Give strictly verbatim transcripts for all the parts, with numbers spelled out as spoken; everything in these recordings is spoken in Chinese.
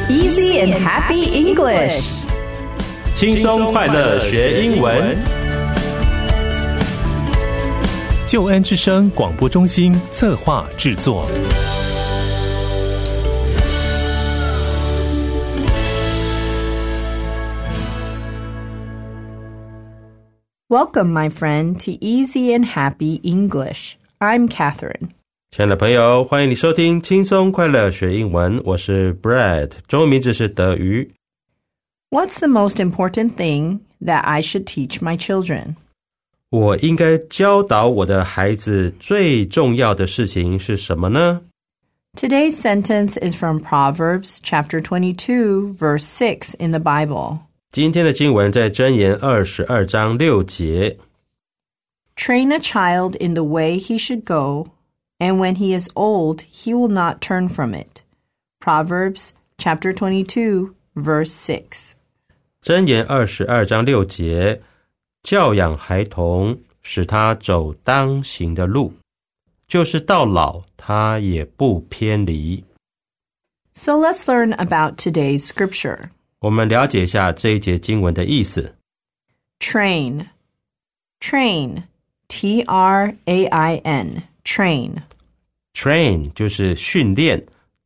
Easy and happy English. 轻松快乐学英文。 救恩之声广播中心策划制作。 Welcome, my friend, to Easy and Happy English. I'm Catherine. 亲爱的朋友，欢迎你收听轻松快乐学英文，我是 Brad， 中文名字是德瑜。 What's the most important thing that I should teach my children? 我应该教导我的孩子最重要的事情是什么呢？ Today's sentence is from Proverbs chapter twenty-two, verse six in the Bible. 今天的经文在箴言二十二章六节。 Train a child in the way he should go, and when he is old, he will not turn from it. Proverbs chapter twenty-two, verse six. 箴言二十二章六节，教养孩童，使他走当行的路，就是到老他也不偏离。 So let's learn about today's scripture. 我们了解一下这一节经文的意思。 Train. Train. T R A I N. Train. Train 就是训练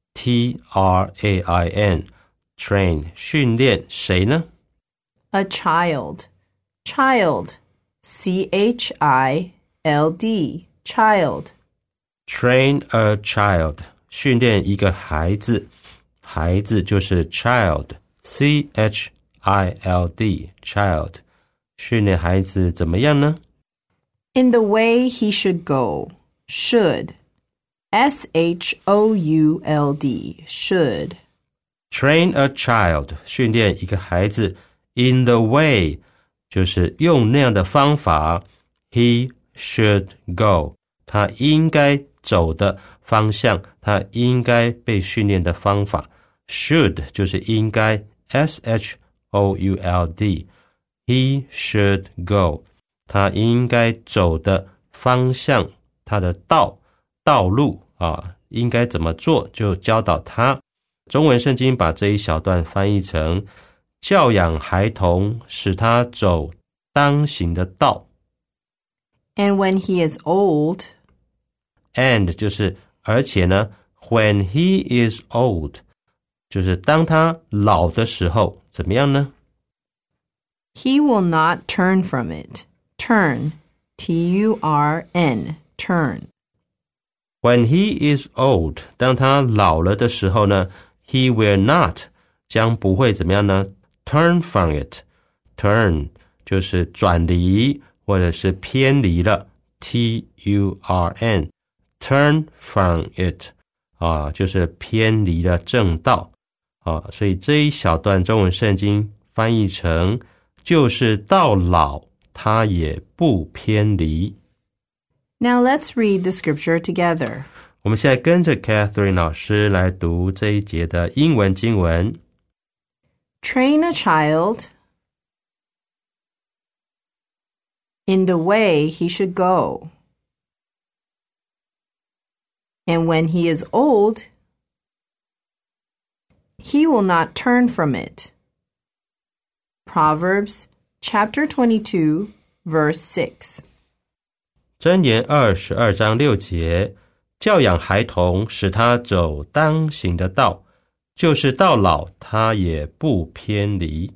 T R A I N. Train 训练谁呢？ A child. Child. C H I L D. Child. Train a child. 训练一个孩子。孩子就是 child. C H I L D. Child. 训练孩子怎么样呢？ In the way he should go. Should. S H O U L D. Should. Train a child. 训练一个孩子。In the way 就是用那样的方法。He should go. 他应该走的方向，他应该被训练的方法。Should 就是应该。S H O U L D. He should go. 他应该走的方向，他的道道路啊，应该怎么做就教导他。中文圣经把这一小段翻译成教养孩童，使他走当行的道。 And when he is old. And 就是而且呢 when he is old 就是当他老的时候怎么样呢？ He will not turn from it. Turn. T U R N. Turn. When he is old 当他老了的时候呢 he will not 将不会怎么样呢？ turn from it. Turn 就是转离或者是偏离了 T U R N. Turn from it 啊，就是偏离了正道啊，所以这一小段中文圣经翻译成就是到老他也不偏离。 Now let's read the scripture together. 我们现在跟着 Catherine 老师来读这一节的英文经文。 Train a child in the way he should go. And when he is old, he will not turn from it. Proverbs chapter twenty-two, verse six. 箴言二十二章六节，教养孩童，使他走当行的道，就是到老他也不偏离。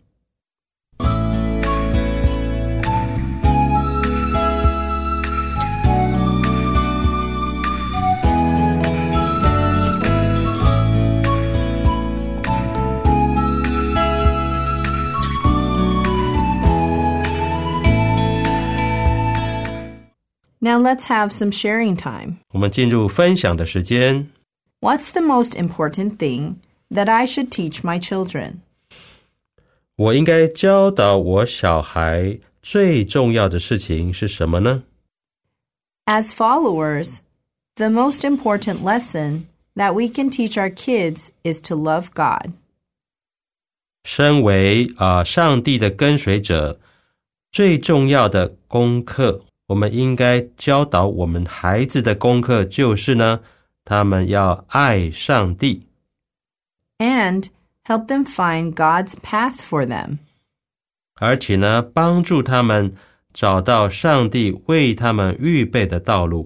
Now let's have some sharing time. 我们进入分享的时间。 What's the most important thing that I should teach my children? 我应该教导我小孩最重要的事情是什么呢？ As followers, the most important lesson that we can teach our kids is to love God. 身为、呃、上帝的跟随者，最重要的功课我们应该教导我们孩子的功课就是呢，他们要爱上帝。 And Help them find God's path for them. 而且呢，帮助他们找到上帝为他们预备的道路。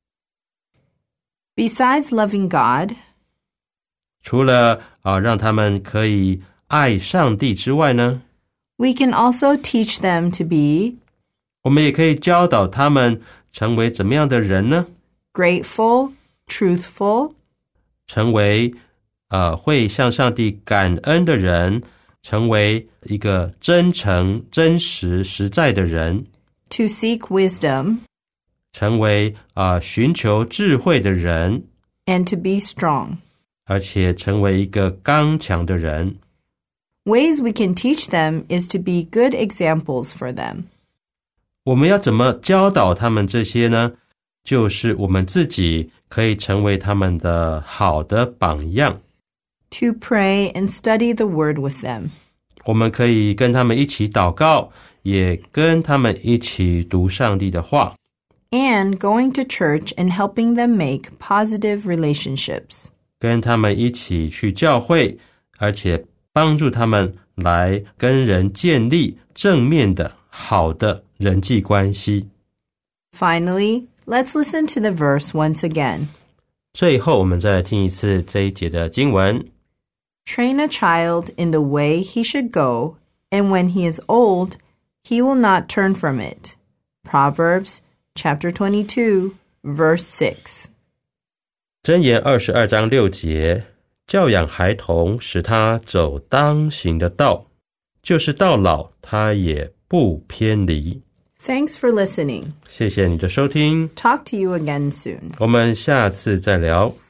Besides loving God, 除了啊，让他们可以爱上帝之外呢， we can also teach them to be 我们也可以教导他们成为怎么样的人呢？ grateful, truthful, 成为呃会向上帝感恩的人，成为一个真诚、真实、实在的人， to seek wisdom, 成为啊、呃、寻求智慧的人， and to be strong. 而且成为一个刚强的人。 Ways we can teach them is to be good examples for them. 我们要怎么教导他们这些呢？就是我们自己可以成为他们的好的榜样。 To pray and study the word with them. 我们可以跟他们一起祷告，也跟他们一起读上帝的话。 And going to church and helping them make positive relationships. 跟他们一起去教会，而且帮助他们来跟人建立正面的、好的人际关系。 Finally, let's listen to the verse once again. 最后，我们再来听一次这一节的经文。 Train a child in the way he should go, and when he is old, he will not turn from it. Proverbs chapter twenty-two, verse six. 箴言二十二章六节，教养孩童，使他走当行的道，就是到老他也不偏离。 Thanks for listening. 谢谢你的收听， Talk to you again soon. 我们下次再聊。